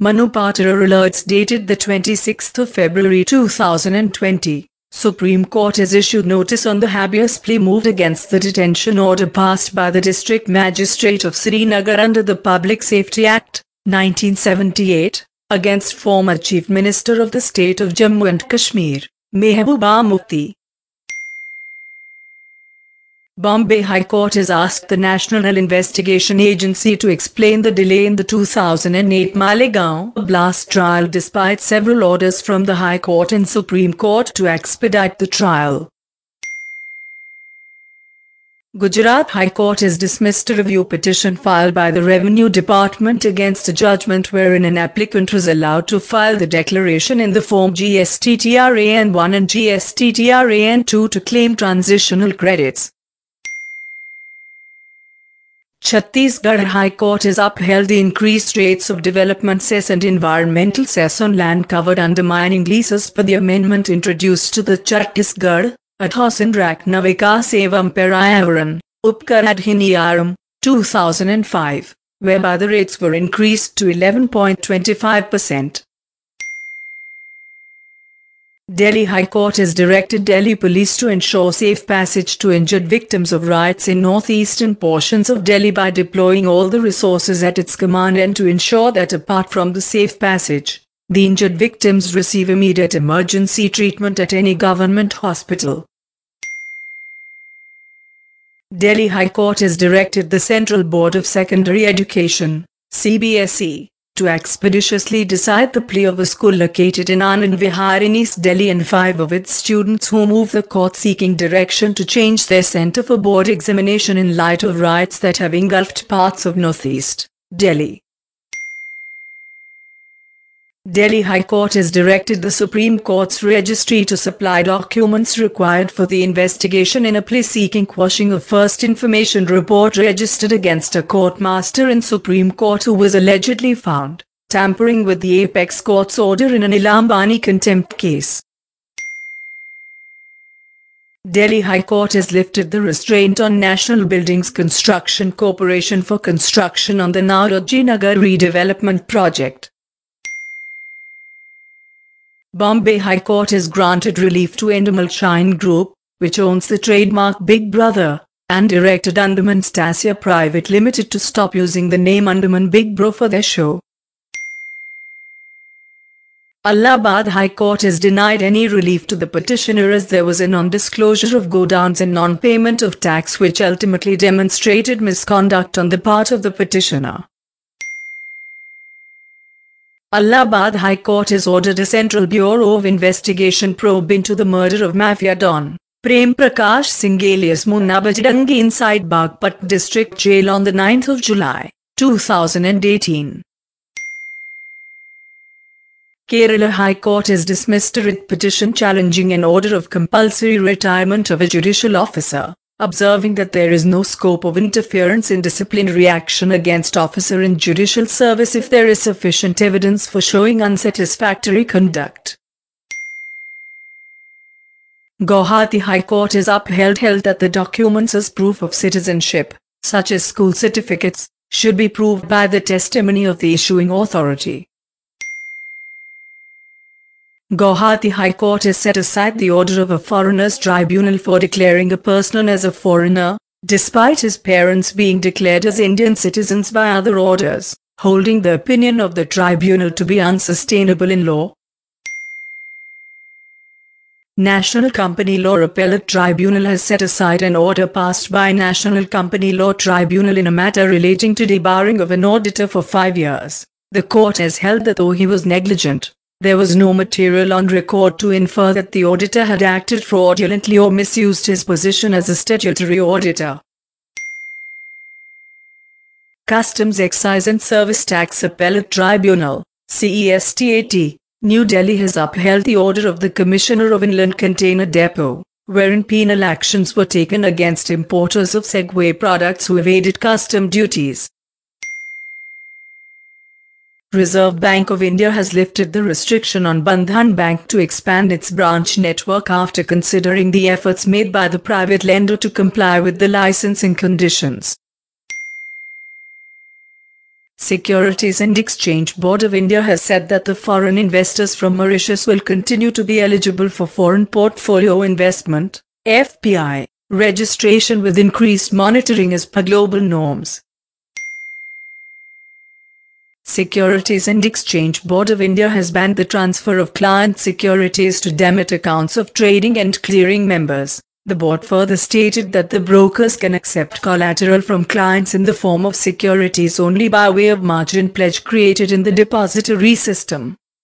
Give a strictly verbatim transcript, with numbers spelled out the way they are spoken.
Manu Patora alerts dated the twenty-sixth of February two thousand twenty. Supreme Court has issued notice on the habeas plea moved against the detention order passed by the District Magistrate of Srinagar under the Public Safety Act, nineteen seventy-eight, against former Chief Minister of the state of Jammu and Kashmir, Mehbooba Mufti. Bombay High Court has asked the National Investigation Agency to explain the delay in the two thousand eight Malegaon blast trial despite several orders from the High Court and Supreme Court to expedite the trial. Gujarat High Court has dismissed a review petition filed by the Revenue Department against a judgment wherein an applicant was allowed to file the declaration in the form G S T T R A N one and G S T T R A N two to claim transitional credits. Chhattisgarh High Court has upheld the increased rates of development cess and environmental cess on land covered under mining leases per the amendment introduced to the Chhattisgarh, Adhosan Rakna Vikas Evam Perayavaran, Upkar Adhiniyaram, two thousand five, whereby the rates were increased to eleven point two five percent. Delhi High Court has directed Delhi Police to ensure safe passage to injured victims of riots in northeastern portions of Delhi by deploying all the resources at its command and to ensure that apart from the safe passage, the injured victims receive immediate emergency treatment at any government hospital. Delhi High Court has directed the Central Board of Secondary Education, C B S E, to expeditiously decide the plea of a school located in Anand Vihar in East Delhi and five of its students who moved the court seeking direction to change their centre for board examination in light of riots that have engulfed parts of northeast Delhi. Delhi High Court has directed the Supreme Court's registry to supply documents required for the investigation in a plea seeking quashing of first information report registered against a court master in Supreme Court who was allegedly found tampering with the Apex Court's order in an Anil Ambani contempt case. Delhi High Court has lifted the restraint on National Buildings Construction Corporation for construction on the Nauroji Nagar redevelopment project. Bombay High Court has granted relief to Endemol Shine Group, which owns the trademark Big Brother, and directed Andaman Stasia Private Limited to stop using the name Andaman Big Bro for their show. Allahabad High Court has denied any relief to the petitioner as there was a non-disclosure of godowns and non-payment of tax which ultimately demonstrated misconduct on the part of the petitioner. Allahabad High Court has ordered a Central Bureau of Investigation probe into the murder of Mafia Don Prem Prakash Singh alias Munna Bajrangi inside Bagpat District Jail on the ninth of July, two thousand eighteen. Kerala High Court has dismissed a writ petition challenging an order of compulsory retirement of a judicial officer, observing that there is no scope of interference in disciplinary action against officer in judicial service if there is sufficient evidence for showing unsatisfactory conduct. Guwahati High Court has upheld held that the documents as proof of citizenship, such as school certificates, should be proved by the testimony of the issuing authority. Guwahati High Court has set aside the order of a foreigners tribunal for declaring a person as a foreigner, despite his parents being declared as Indian citizens by other orders, holding the opinion of the tribunal to be unsustainable in law. National Company Law Appellate Tribunal has set aside an order passed by National Company Law Tribunal in a matter relating to debarring of an auditor for five years. The court has held that though he was negligent, there was no material on record to infer that the auditor had acted fraudulently or misused his position as a statutory auditor. Customs Excise and Service Tax Appellate Tribunal, C E S T A T, New Delhi has upheld the order of the Commissioner of Inland Container Depot, wherein penal actions were taken against importers of Segway products who evaded custom duties. Reserve Bank of India has lifted the restriction on Bandhan Bank to expand its branch network after considering the efforts made by the private lender to comply with the licensing conditions. Securities and Exchange Board of India has said that the foreign investors from Mauritius will continue to be eligible for Foreign Portfolio Investment (F P I) registration with increased monitoring as per global norms. Securities and Exchange Board of India has banned the transfer of client securities to demat accounts of trading and clearing members. The board further stated that the brokers can accept collateral from clients in the form of securities only by way of margin pledge created in the depository system.